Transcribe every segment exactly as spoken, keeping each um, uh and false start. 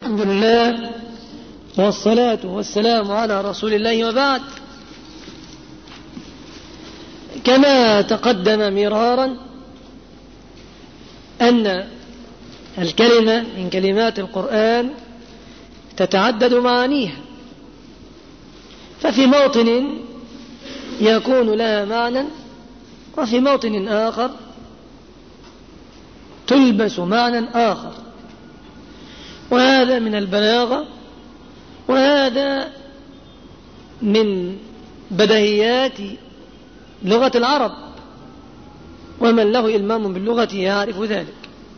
الحمد لله والصلاة والسلام على رسول الله، وبعد. كما تقدم مرارا أن الكلمة من كلمات القرآن تتعدد معانيها، ففي موطن يكون لها معنى، وفي موطن آخر تلبس معنى آخر، وهذا من البلاغة، وهذا من بديهيات لغة العرب، ومن له إلمام باللغة يعرف ذلك.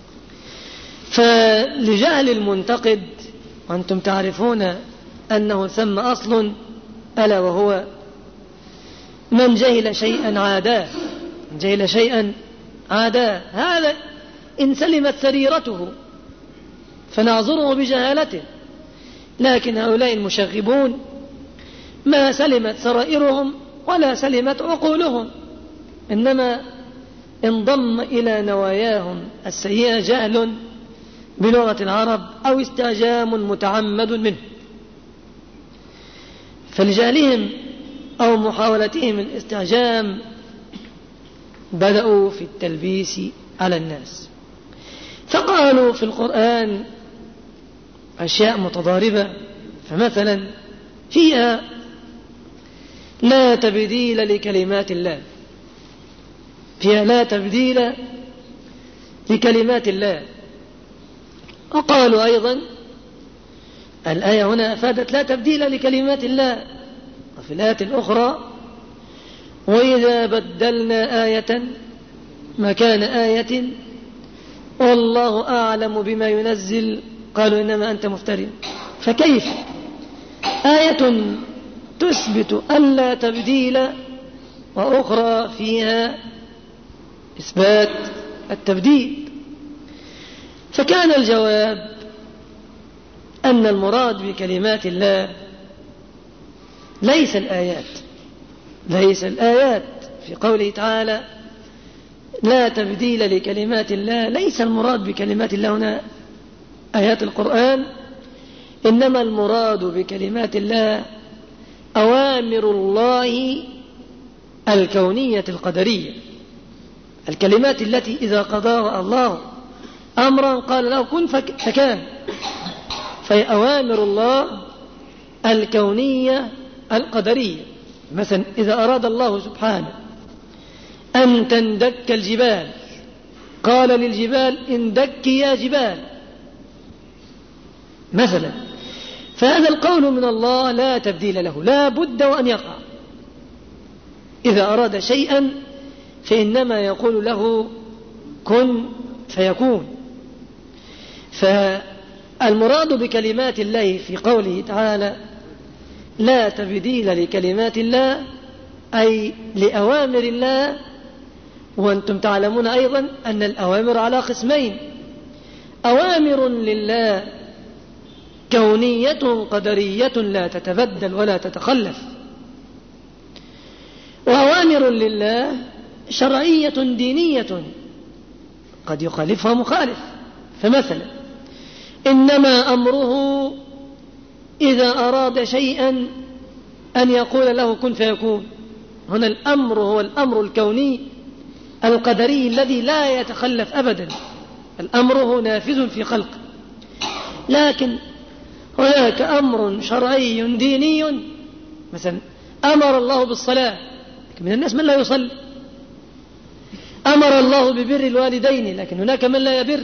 فلجهل المنتقد، وأنتم تعرفون أنه ثم أصل، ألا وهو من جهل شيئا عاداه، من جهل شيئا عاداه، هذا إن سلمت سريرته فنعذره بجهالته، لكن هؤلاء المشغبون ما سلمت سرائرهم ولا سلمت عقولهم، إنما انضم إلى نواياهم السيئة جهل بلغة العرب أو استعجام متعمد منه. فلجهلهم أو محاولتهم الاستعجام بدأوا في التلبيس على الناس، فقالوا في القرآن أشياء متضاربة، فمثلا فيها لا تبديل لكلمات الله، فيها لا تبديل لكلمات الله. وقالوا أيضا الآية هنا أفادت لا تبديل لكلمات الله، وفي الآية الأخرى وإذا بدلنا آية مكان آية والله أعلم بما ينزل قالوا إنما أنت مفتر. فكيف آية تثبت ألا تبديل وأخرى فيها إثبات التبديل؟ فكان الجواب أن المراد بكلمات الله ليس الآيات، ليس الآيات في قوله تعالى لا تبديل لكلمات الله، ليس المراد بكلمات الله هنا آيات القرآن، إنما المراد بكلمات الله أوامر الله الكونية القدرية، الكلمات التي إذا قضاها الله أمرا قال له كن فكان، فهي أوامر الله الكونية القدرية. مثلا إذا أراد الله سبحانه أن تندك الجبال قال للجبال اندك يا جبال مثلا، فهذا القول من الله لا تبديل له، لا بد وأن يقع. إذا أراد شيئا فإنما يقول له كن فيكون. فالمراد بكلمات الله في قوله تعالى لا تبديل لكلمات الله أي لأوامر الله، وأنتم تعلمون أيضا أن الأوامر على قسمين: أوامر لله كونية قدرية لا تتبدل ولا تتخلف، وأوامر لله شرعية دينية قد يخالفها مخالف. فمثلا إنما أمره إذا أراد شيئا أن يقول له كن فيكون، هنا الأمر هو الأمر الكوني القدري الذي لا يتخلف أبدا، الأمر هو نافذ في خلقه. لكن هناك أمر شرعي ديني، مثلا أمر الله بالصلاة، لكن من الناس من لا يصلي. أمر الله ببر الوالدين، لكن هناك من لا يبر.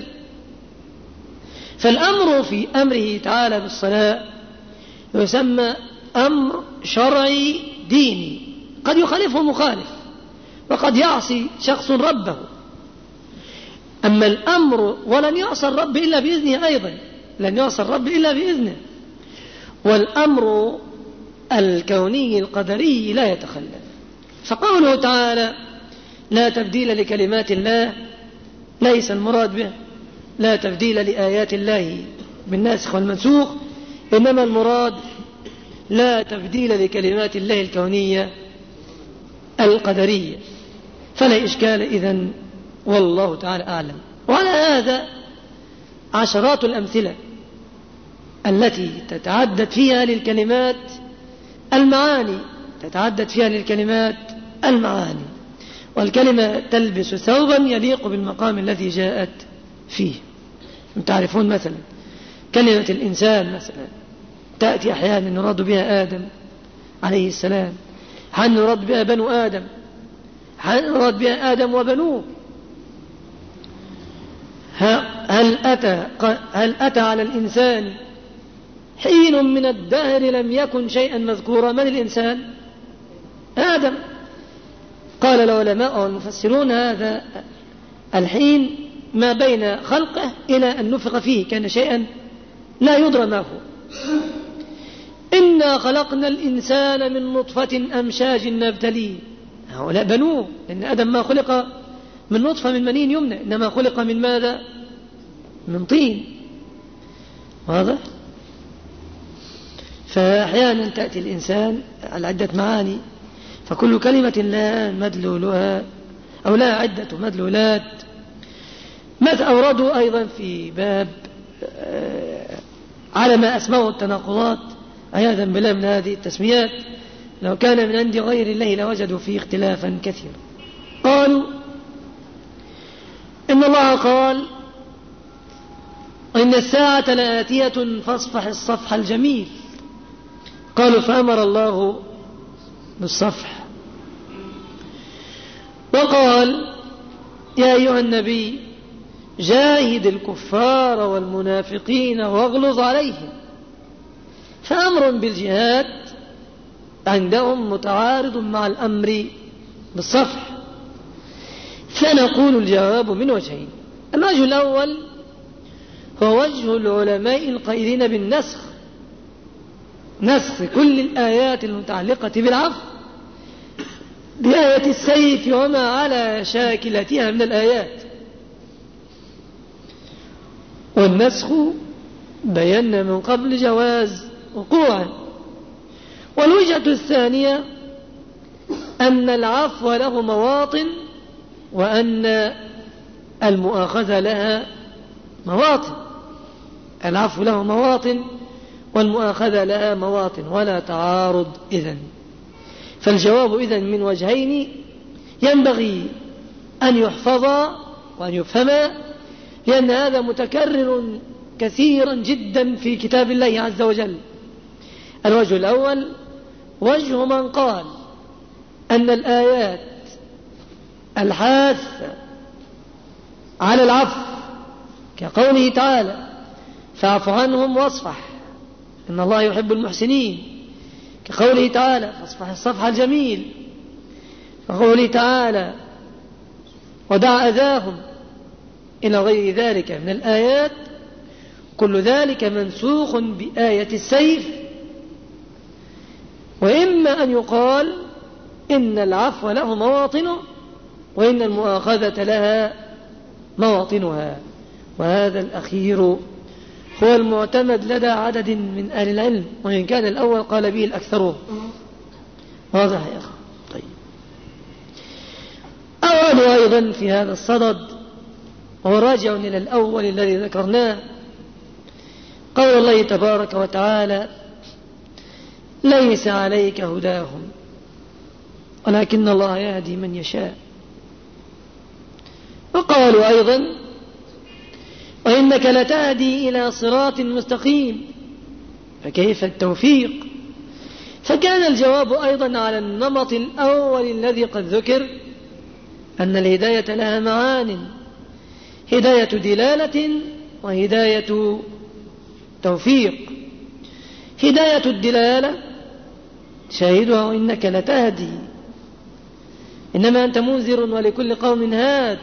فالأمر في أمره تعالى بالصلاة يسمى أمر شرعي ديني قد يخالفه مخالف، وقد يعصي شخص ربه. أما الأمر ولن يعصى الرب إلا بإذنه، أيضا لن يعصى الرب إلا بإذنه. والأمر الكوني القدري لا يتخلف. فقوله تعالى لا تبديل لكلمات الله ليس المراد به لا تبديل لآيات الله بالناسخ والمنسوخ، إنما المراد لا تبديل لكلمات الله الكونية القدرية. فلا إشكال إذن، والله تعالى أعلم. وعلى هذا عشرات الأمثلة التي تتعدد فيها للكلمات المعاني تتعدد فيها للكلمات المعاني والكلمة تلبس ثوبا يليق بالمقام الذي جاءت فيه. تعرفون مثلا كلمة الإنسان مثلا تأتي أحيانا يراد بها آدم عليه السلام، أحيانا يراد بها بنو آدم، أحيانا يراد بها آدم وبنوه. هل أتى, هل أتى على الإنسان حين من الدهر لم يكن شيئا مذكورا؟ من الإنسان؟ آدم. قال العلماء والمفسرون هذا الحين ما بين خلقه إلى أن نفخ فيه، كان شيئا لا يدرى ما هو. إنا خلقنا الإنسان من نطفة أمشاج نبتليه. هؤلاء بنوه، لأن آدم ما خلق من نطفة من منين يمنى، إنما خلق من ماذا؟ من طين. واضح؟ فأحيانا تأتي الإنسان على عدة معاني، فكل كلمة لها مدلولها أو لها عدة مدلولات. ماذا أوردوا أيضا في باب على ما أسمعه التناقضات عياذا بالله من هذه التسميات، لو كان من عند غير الله لوجدوا فيه اختلافا كثيرا. قالوا إن الله قال إن الساعة لآتية فاصفح الصفح الجميل. قالوا فأمر الله بالصفح. وقال يا أيها النبي جاهد الكفار والمنافقين واغلظ عليهم. فأمر بالجهاد عندهم متعارض مع الأمر بالصفح. فنقول الجواب من وجهين. الوجه الأول هو وجه العلماء القائلين بالنسخ، نسخ كل الآيات المتعلقة بالعفو بآية السيف وما على شاكلتها من الآيات. والنسخ بينا من قبل جواز وقوعا. والوجهة الثانية أن العفو له مواطن وأن المؤاخذة لها مواطن. العفو له مواطن والمؤاخذة لها مواطن ولا تعارض إذن. فالجواب إذن من وجهين ينبغي أن يحفظ وأن يفهم، لأن هذا متكرر كثيرا جدا في كتاب الله عز وجل. الوجه الأول وجه من قال أن الآيات الحاثة على العفو كقوله تعالى فاعف عنهم واصفح إن الله يحب المحسنين، كقوله تعالى فاصفح الصفح الجميل، كقوله تعالى ودع أذاهم إلى غير ذلك من الآيات، كل ذلك منسوخ بآية السيف. وإما أن يقال إن العفو له مواطنه وإن المؤاخذة لها مواطنها، وهذا الأخير هو المعتمد لدى عدد من أهل العلم، وإن كان الأول قال به الأكثرون. واضح يا أخي؟ طيب. أول أيضا في هذا الصدد وهو راجع إلى الأول الذي ذكرناه، قول الله تبارك وتعالى ليس عليك هداهم ولكن الله يهدي من يشاء. وقالوا أيضا وإنك لتهدي إلى صراط مستقيم، فكيف التوفيق؟ فكان الجواب أيضا على النمط الأول الذي قد ذكر، أن الهداية لها معان، هداية دلالة وهداية توفيق. هداية الدلالة شاهدها وإنك لتهدي، إنما أنت منذر ولكل قوم هاد،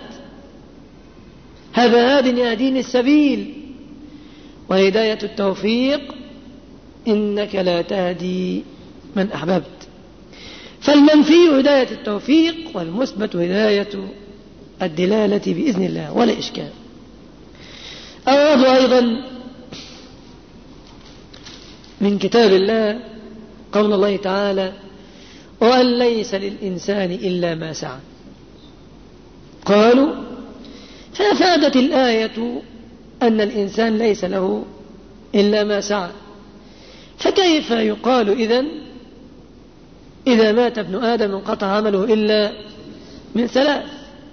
هذا هاد يهديني السبيل. وهداية التوفيق إنك لا تهدي من أحببت. فالمنفي هداية التوفيق والمثبت هداية الدلالة بإذن الله ولا إشكال. أورد أيضا من كتاب الله قول الله تعالى وأن ليس للإنسان إلا ما سعى. قالوا فأفادت الآية أن الإنسان ليس له إلا ما سعى. فكيف يقال إذن إذا مات ابن آدم انقطع عمله إلا من ثلاث: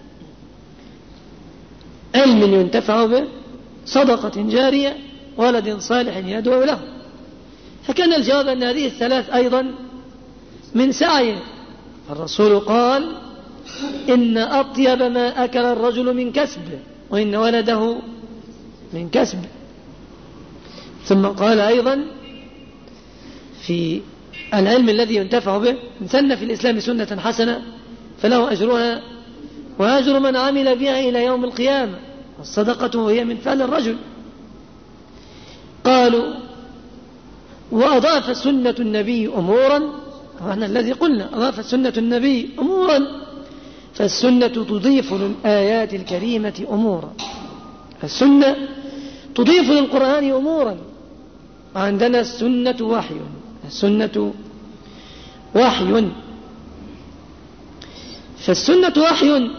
علم ينتفع به، صدقة جارية، ولد صالح يدعو له. فكان الجواب أن هذه الثلاث أيضا من سعيه. الرسول قال: إن أطيب ما أكل الرجل من كسبه، وإن ولده من كسبه. ثم قال أيضا في العلم الذي ينتفع به: من سن في الإسلام سنة حسنة فله أجرها وأجر من عمل بها إلى يوم القيامة، والصدقة هي من فعل الرجل. قالوا: وأضاف سنة النبي أمورا، وأنا الذي قلنا أضاف سنة النبي أمورا، فالسنة تضيف للآيات الكريمة أمورا. السنة تضيف للقرآن أمورا. عندنا السنة وحي، السنة وحي، فالسنة وحي،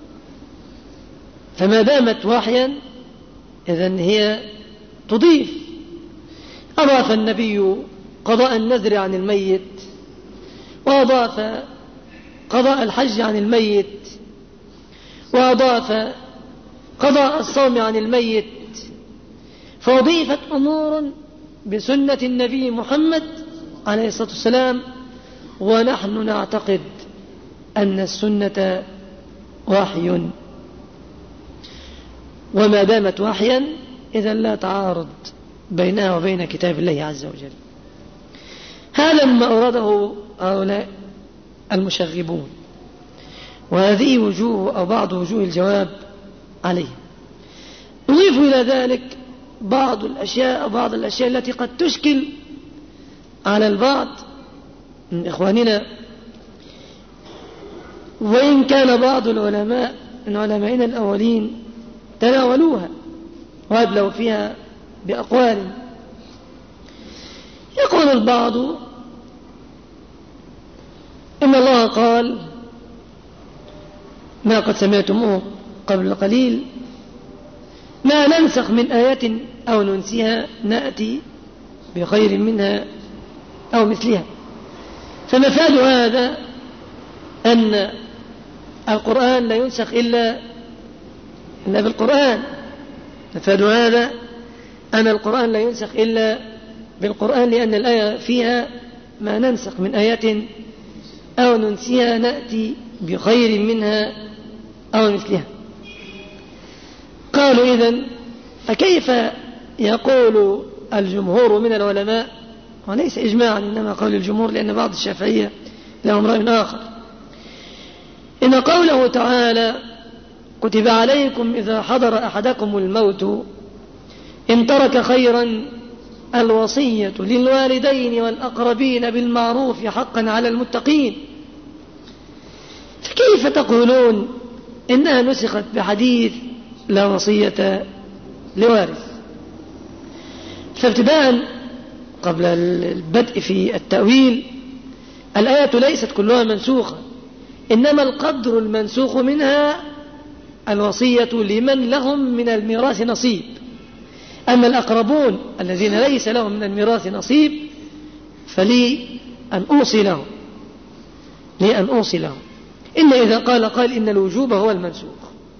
فما دامت وحيا إذن هي تضيف. أضاف النبي قضاء النذر عن الميت، وأضاف قضاء الحج عن الميت، وأضاف قضاء الصوم عن الميت، فأضيفت أمور بسنة النبي محمد عليه الصلاة والسلام. ونحن نعتقد أن السنة وحي، وما دامت وحيا إذن لا تعارض بينها وبين كتاب الله عز وجل. هذا ما أراده هؤلاء المشغبون، وهذه وجوه أو بعض وجوه الجواب عليه. نضيف إلى ذلك بعض الأشياء بعض الأشياء التي قد تشكل على البعض من إخواننا، وإن كان بعض العلماء من علمائنا الأولين تناولوها وأدلوا فيها بأقوال. يقول البعض: إن الله قال ما قد سمعتموه قبل قليل: ما ننسخ من آية أو ننسيها نأتي بخير منها أو مثلها. فمفاد هذا أن القرآن لا ينسخ إلا إلا بالقرآن. مفاد هذا أن القرآن لا ينسخ إلا بالقرآن، لأن الآية فيها ما ننسخ من آية أو ننسيها نأتي بخير منها أو مثلها. قالوا: إذن فكيف يقول الجمهور من العلماء، وليس إجماعا إنما قول الجمهور لأن بعض الشافعية لهم رأي آخر، إن قوله تعالى: كتب عليكم إذا حضر أحدكم الموت إن ترك خيرا الوصية للوالدين والأقربين بالمعروف حقا على المتقين، فكيف تقولون إنها نسخت بحديث لا وصية لوارث؟ فابتداء قبل البدء في التأويل، الآية ليست كلها منسوخة، إنما القدر المنسوخ منها الوصية لمن لهم من الميراث نصيب. أما الأقربون الذين ليس لهم من الميراث نصيب فلي أن أوصي لهم لي أن أوصي لهم إلا إذا قال قال إن الوجوب هو المنسوخ.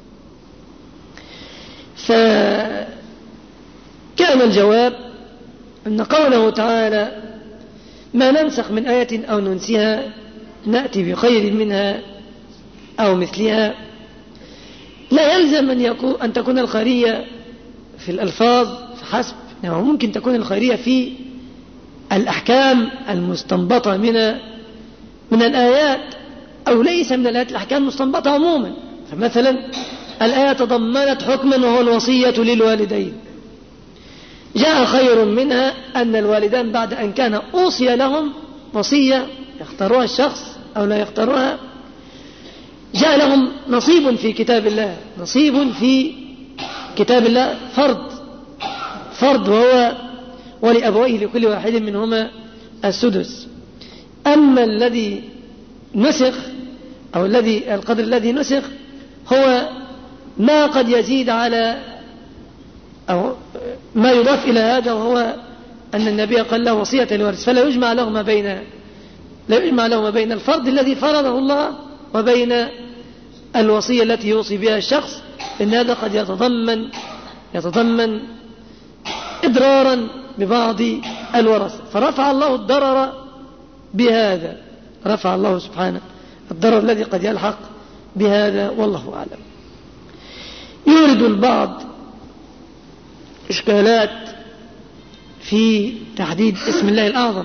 فكان الجواب أن قوله تعالى: ما ننسخ من آية أو ننسها نأتي بخير منها أو مثلها، لا يلزم أن, يكون أن تكون الخيرية في الألفاظ فحسب، يعني ممكن تكون الخيرية في الأحكام المستنبطة من من الآيات، أو ليس من الآيات الأحكام المستنبطة عموما. فمثلا الآية تضمنت حكما وهو الوصية للوالدين، جاء خير منها أن الوالدان بعد أن كان أوصي لهم وصية يختارها الشخص أو لا يختارها، جاء لهم نصيب في كتاب الله، نصيب في كتاب الله فرض فرض وهو ولأبويه لكل واحد منهما السدس. أما الذي نسخ أو الذي القدر الذي نسخ هو ما قد يزيد على أو ما يضاف إلى هذا، وهو أن النبي قال له وصية الوارث، فلا يجمع له ما بين لا يجمع له ما بين الفرض الذي فرضه الله وبين الوصية التي يوصي بها الشخص، إن هذا قد يتضمن يتضمن إضرارا ببعض الورثة، فرفع الله الضرر بهذا، رفع الله سبحانه الضرر الذي قد يلحق بهذا، والله أعلم. يورد البعض إشكالات في تحديد اسم الله الأعظم.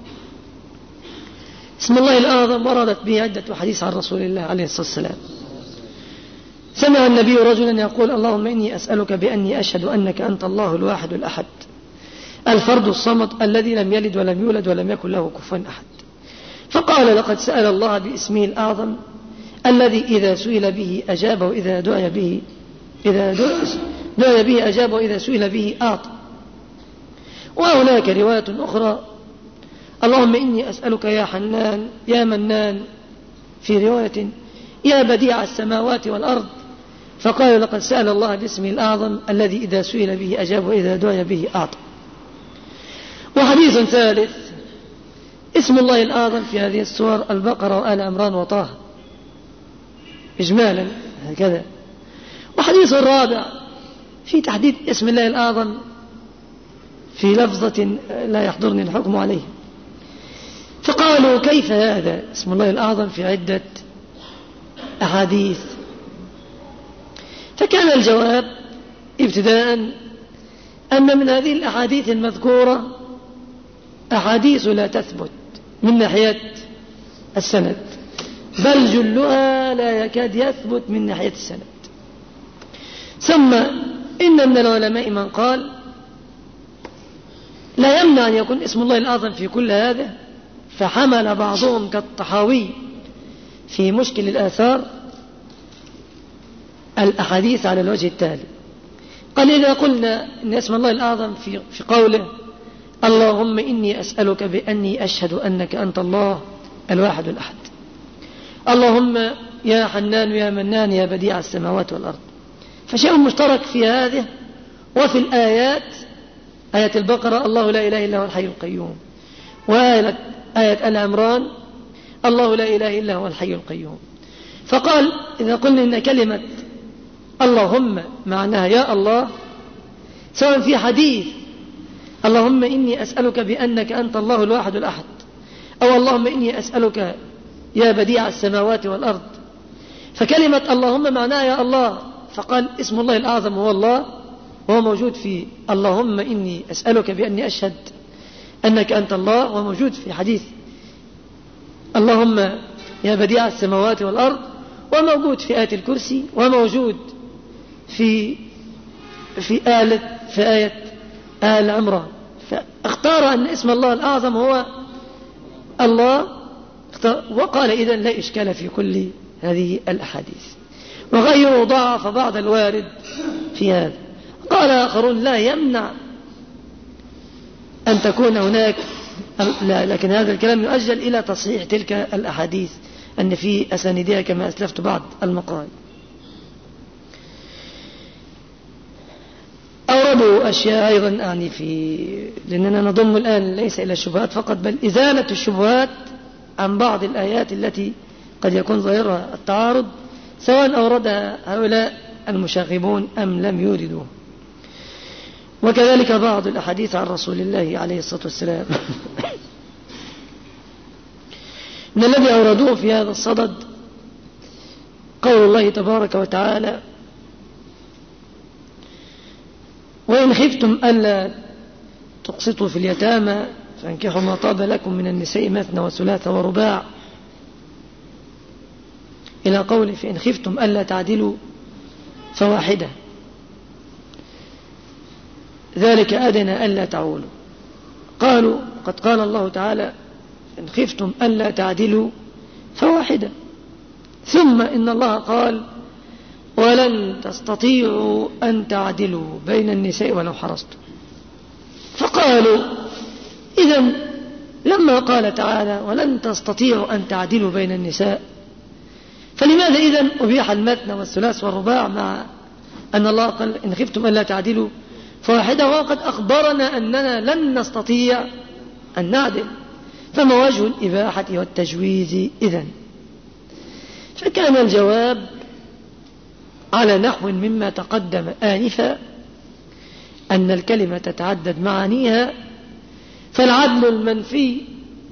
اسم الله الأعظم وردت به عدة حديث عن رسول الله عليه الصلاة والسلام. سمع النبي رجلا يقول اللهم إني أسألك بأني أشهد أنك أنت الله الواحد الأحد الفرد الصمد الذي لم يلد ولم يولد ولم يكن له كفوا أحد. فقال لقد سأل الله باسمه الأعظم الذي إذا سئل به أجاب وإذا دعي به إذا دعي به أجاب وإذا سئل به أعطى. وهناك رواية أخرى اللهم إني أسألك يا حنان يا منان، في رواية يا بديع السماوات والأرض. فقال لقد سأل الله باسمه الأعظم الذي إذا سئل به أجاب وإذا دعي به أعطى. وحديث ثالث اسم الله الأعظم في هذه السور البقرة وآل عمران وطه إجمالا هكذا. وحديث الرابع في تحديد اسم الله الأعظم في لفظة لا يحضرني الحكم عليه. فقالوا كيف هذا اسم الله الأعظم في عدة أحاديث؟ فكان الجواب ابتداء أن من هذه الأحاديث المذكورة أحاديث لا تثبت من ناحية السند، بل جلها لا يكاد يثبت من ناحية السند. ثم إن من العلماء من قال لا يمنع أن يكون اسم الله الأعظم في كل هذا، فحمل بعضهم كالطحاوي في مشكل الآثار الأحاديث على الوجه التالي. قال إذا قلنا إن اسم الله الأعظم في, في قوله اللهم إني أسألك بأني أشهد أنك أنت الله الواحد الأحد، اللهم يا حنان يا منان يا بديع السماوات والأرض، فشيء مشترك في هذه وفي الآيات آية البقرة الله لا إله إلا هو الحي القيوم، وآية آية آل عمران الله لا إله إلا هو الحي القيوم. فقال إذا قلنا إن كلمة اللهم معناها يا الله، سواء في حديث اللهم إني أسألك بأنك أنت الله الواحد الأحد، أو اللهم إني أسألك يا بديع السماوات والأرض، فكلمة اللهم معناها يا الله، فقال اسم الله الأعظم هو الله، وهو موجود في اللهم إني أسألك بأني أشهد أنك أنت الله، وموجود في حديث اللهم يا بديع السماوات والأرض، وموجود في آية الكرسي، وموجود في في آية في آية آل عمران. فاختار أن اسم الله الأعظم هو الله، وقال إذن لا إشكال في كل هذه الأحاديث، وغيره ضعف بعض الوارد في هذا. قال آخرون لا يمنع أن تكون هناك، لا، لكن هذا الكلام يؤجل إلى تصحيح تلك الأحاديث أن في أساندها كما أسلفت بعض المقال. أوردوا أشياء أيضا أعني في لأننا نضم الآن ليس إلى الشبهات فقط، بل إزالة الشبهات عن بعض الآيات التي قد يكون ظاهرها التعارض، سواء أوردها هؤلاء المشاغبون أم لم يوردوه. وكذلك بعض الأحاديث عن رسول الله عليه الصلاة والسلام من الذي أوردوه في هذا الصدد قول الله تبارك وتعالى وإن خفتم ألا تقسطوا في اليتامى فانكحوا ما طاب لكم من النساء مثنى وثلاث ورباع، إلى قوله فإن خفتم ألا تعدلوا فواحدة ذلك أدنى ألا تعولوا. قالوا قد قال الله تعالى إن خفتم ألا تعدلوا فواحدة، ثم إن الله قال ولن تستطيعوا أن تعدلوا بين النساء ولو حرصتم. فقالوا إذن لما قال تعالى ولن تستطيعوا أن تعدلوا بين النساء، فلماذا إذن أبيح المثنى والثلاث والرباع مع أن الله قال إن خفتم ألا تعدلوا فواحدة وقد أخبرنا أننا لن نستطيع أن نعدل، فما وجه الإباحة والتجويز إذن؟ فكان الجواب على نحو مما تقدم آنفا، أن الكلمة تتعدد معانيها، فالعدل المنفي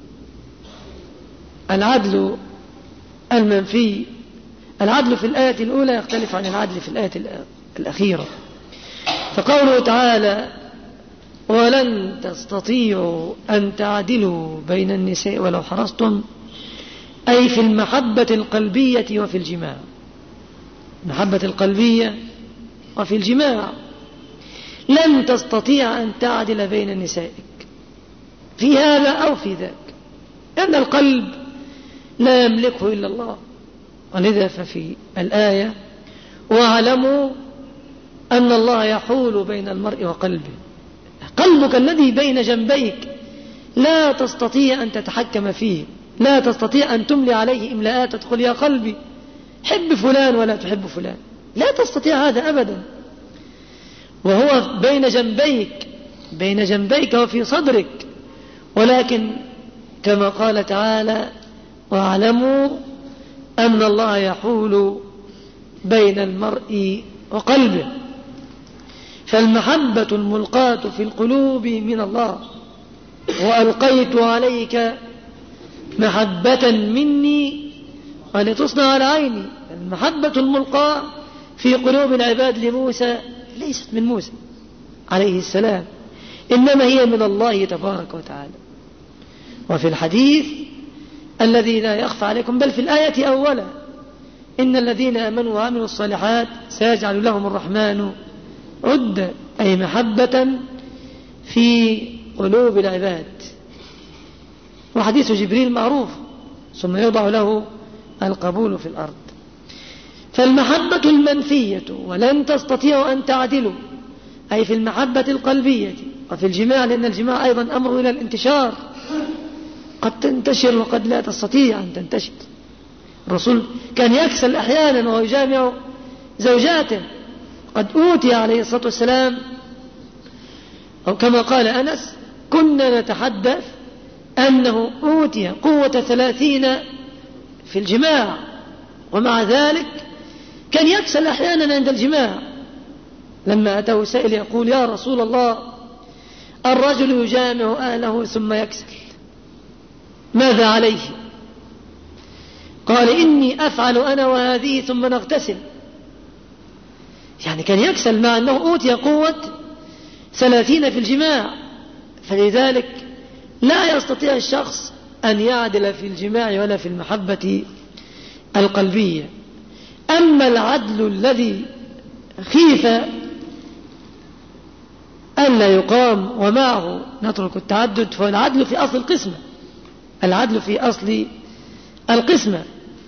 العدل المنفي العدل في الآية الأولى يختلف عن العدل في الآية الأخيرة. فقوله تعالى ولن تستطيعوا أن تعدلوا بين النساء ولو حرصتم، أي في المحبة القلبية وفي الجماع، المحبة القلبية وفي الجماع لن تستطيع أن تعدل بين نسائك في هذا أو في ذاك، لأن القلب لا يملكه إلا الله. ولذا ففي الآية واعلموا أن الله يحول بين المرء وقلبه، قلبك الذي بين جنبيك لا تستطيع أن تتحكم فيه، لا تستطيع أن تملي عليه إملاءات تدخل يا قلبي حب فلان ولا تحب فلان، لا تستطيع هذا أبدا، وهو بين جنبيك بين جنبيك وفي صدرك. ولكن كما قال تعالى واعلموا أن الله يحول بين المرء وقلبه، فالمحبة الملقاة في القلوب من الله، وألقيت عليك محبة مني ولتصنع على عيني. المحبة الملقاة في قلوب العباد لموسى ليست من موسى عليه السلام، إنما هي من الله تبارك وتعالى. وفي الحديث الذي لا يخفى عليكم بل في الآية أولا إن الذين آمنوا وعملوا الصالحات سيجعل لهم الرحمن عد، أي محبة في قلوب العباد. وحديث جبريل معروف ثم يوضع له القبول في الأرض. فالمحبة المنفية ولن تستطيعوا أن تعدلوا، أي في المحبة القلبية وفي الجماع، لأن الجماع أيضا أمر إلى الانتشار، قد تنتشر وقد لا تستطيع أن تنتشر. الرسول كان يكسل أحيانا وهو يجامع زوجاته، قد أوتي عليه الصلاة والسلام، أو كما قال أنس كنا نتحدث أنه أوتي قوة ثلاثين في الجماع، ومع ذلك كان يكسل أحيانا عند الجماع. لما أتاه سائل يقول يا رسول الله الرجل يجامع أهله ثم يكسل، ماذا عليه؟ قال إني أفعل أنا وهذه ثم نغتسل. يعني كان يكسل مع أنه أوتي قوة ثلاثين في الجماع، فلذلك لا يستطيع الشخص أن يعدل في الجماع ولا في المحبة القلبية. أما العدل الذي خيف ألا يقام ومعه نترك التعدد، فهو العدل في أصل القسمة، العدل في أصل القسمة.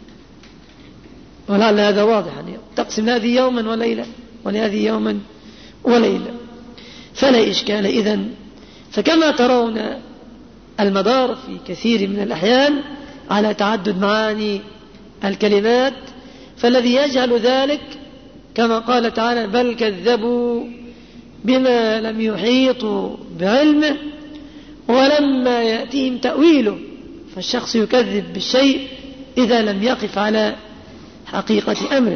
ولعل هذا واضح، يعني تقسم هذه يوما وليلة ولهذه يوما وليلة، فلا إشكال إذن. فكما ترون المدار في كثير من الأحيان على تعدد معاني الكلمات، فالذي يجهل ذلك كما قال تعالى بل كذبوا بما لم يحيطوا بعلمه ولما يأتيهم تأويله، فالشخص يكذب بالشيء إذا لم يقف على حقيقة أمره.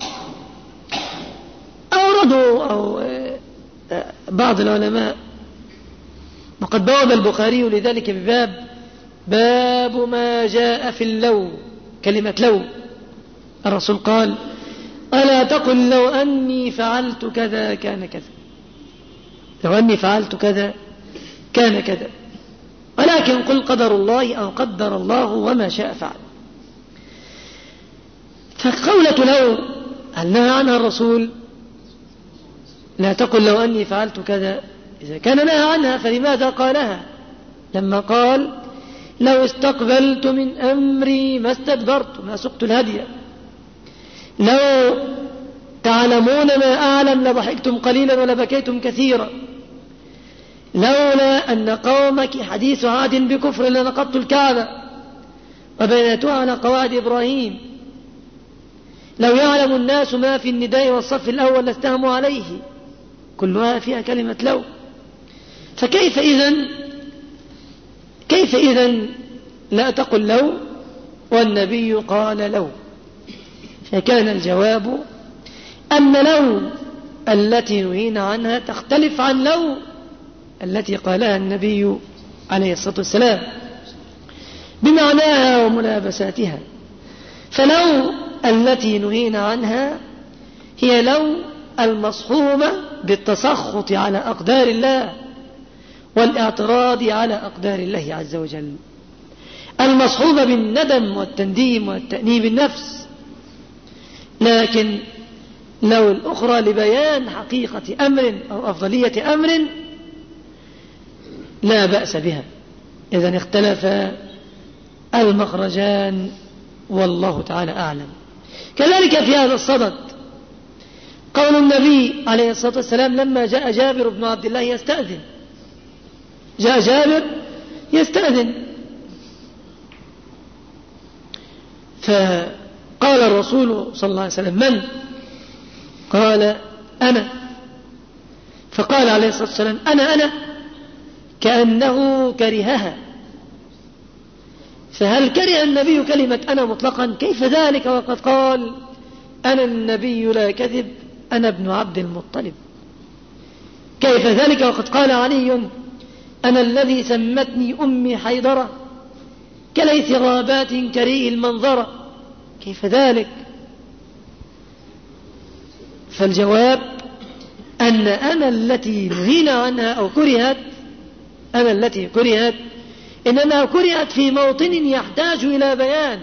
أوردوا أو بعض العلماء، وقد بواب البخاري لذلك بباب باب ما جاء في اللو، كلمة لو، الرسول قال ألا تقل لو أني فعلت كذا كان كذا، لو أني فعلت كذا كان كذا، ولكن قل قدر الله أو قدر الله وما شاء فعل. فقولة لو هل نهى عنها الرسول؟ لا تقل لو أني فعلت كذا، إذا كان نهى عنها فلماذا قالها لما قال لو استقبلت من أمري ما استدبرت ما سقت الهدي، لو تعلمون ما أعلم لضحكتم قليلا ولبكيتم كثيرا، لولا أن قومك حديث عهد بكفر لنقضت الكعبة وبنيتها على قواعد إبراهيم، لو يعلم الناس ما في النداء والصف الأول لاستهموا عليه، كلها فيها كلمة لو. فكيف إذن كيف إذن لا تقل لو والنبي قال لو؟ فكان الجواب أن لو التي نهينا عنها تختلف عن لو التي قالها النبي عليه الصلاة والسلام بمعناها وملابساتها. فلو التي نهينا عنها هي لو المصحوبة بالتسخط على أقدار الله والاعتراض على أقدار الله عز وجل، المصحوبة بالندم والتنديم والتأنيب النفس. لكن لو الأخرى لبيان حقيقة أمر أو أفضلية أمر لا بأس بها. إذن اختلف المخرجان والله تعالى أعلم. كذلك في هذا الصدد قول النبي عليه الصلاة والسلام لما جاء جابر بن عبد الله يستأذن، جاء جابر يستأذن فقال الرسول صلى الله عليه وسلم من؟ قال أنا. فقال عليه الصلاة والسلام أنا أنا كأنه كرهها. فهل كره النبي كلمة أنا مطلقا؟ كيف ذلك وقد قال أنا النبي لا كذب أنا ابن عبد المطلب؟ كيف ذلك وقد قال علي أنا الذي سمتني أمي حيدرة كليث غابات كريء المنظرة؟ كيف ذلك؟ فالجواب أن أنا التي نهينا عنها أو كرهت، أنا التي كرهت إنما كرهت في موطن يحتاج إلى بيان،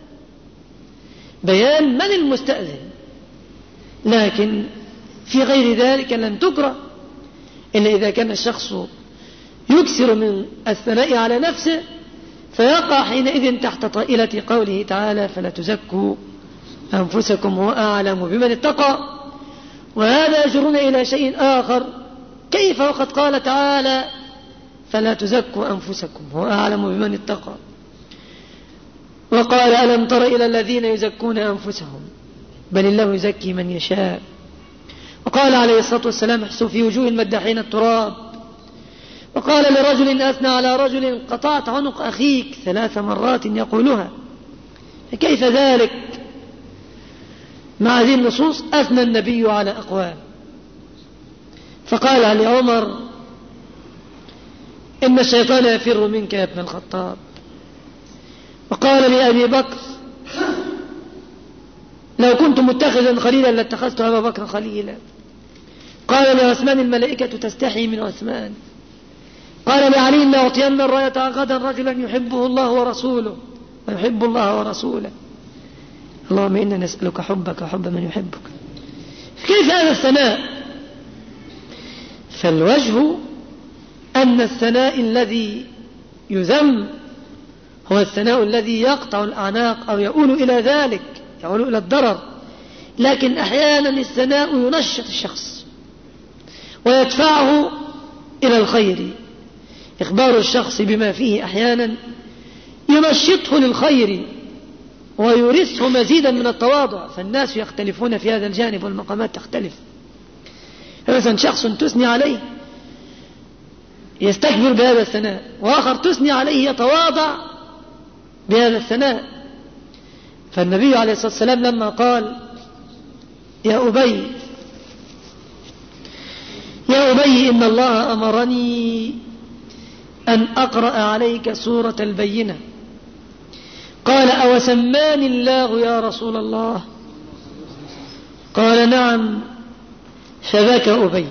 بيان من المستأذن، لكن في غير ذلك لم تكره إلا إذا كان الشخص يكسر من الثناء على نفسه فيقع حينئذ تحت طائلة قوله تعالى فلا تزكوا أنفسكم هو أعلم بمن اتقى. وهذا يجرنا إلى شيء آخر، كيف وقد قال تعالى فلا تزكوا أنفسكم هو أعلم بمن اتقى، وقال ألم تر إلى الذين يزكون أنفسهم بل الله يزكي من يشاء، وقال عليه الصلاة والسلام احسوا في وجوه المداحين التراب، وقال لرجل أثنى على رجل قطعت عنق أخيك ثلاث مرات يقولها. فكيف ذلك؟ مع هذه النصوص أثنى النبي على أقوام، فقال لعمر إن الشيطان يفر منك يا ابن الخطاب، وقال لأبي بكر لو كنت متخذا خليلا لاتخذت أبا بكر خليلا، قال لعثمان الملائكة تستحي من عثمان، قال لعلي لأعطين الراية غدا رجلا يحبه الله ورسوله ويحب الله ورسوله، اللهم إنا نسألك حبك وحب من يحبك. كيف هذا الثناء؟ فالوجه أن الثناء الذي يذم هو الثناء الذي يقطع الأعناق أو يؤول إلى ذلك، يؤول إلى الضرر. لكن أحيانا الثناء ينشط الشخص ويدفعه إلى الخير. إخبار الشخص بما فيه أحيانا ينشطه للخير ويورثه مزيدا من التواضع، فالناس يختلفون في هذا الجانب والمقامات تختلف. مثلا شخص تثني عليه يستكبر بهذا الثناء، وآخر تثني عليه يتواضع بهذا الثناء. فالنبي عليه الصلاة والسلام لما قال يا أبي يا أبي إن الله أمرني أن أقرأ عليك سورة البينة، قال أو سماني الله يا رسول الله؟ قال نعم. فبكى أبي،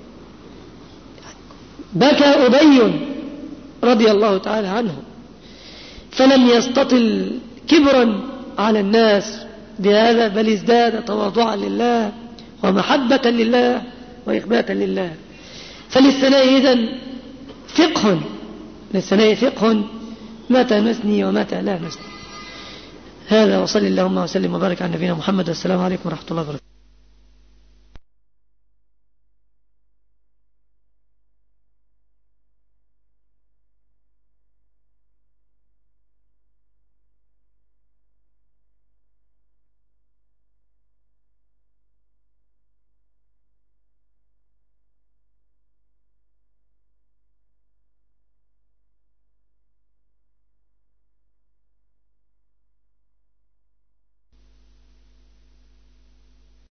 بكى أبي رضي الله تعالى عنه، فلم يستطل كبرا على الناس بهذا، بل ازداد تواضعا لله ومحبة لله وإخباتا لله. فللثناء إذن فقه، للثناء فقه متى نثني ومتى لا نثني. هذا وصلي اللهم وسلم وبارك على نبينا محمد، والسلام عليكم ورحمة الله وبركاته.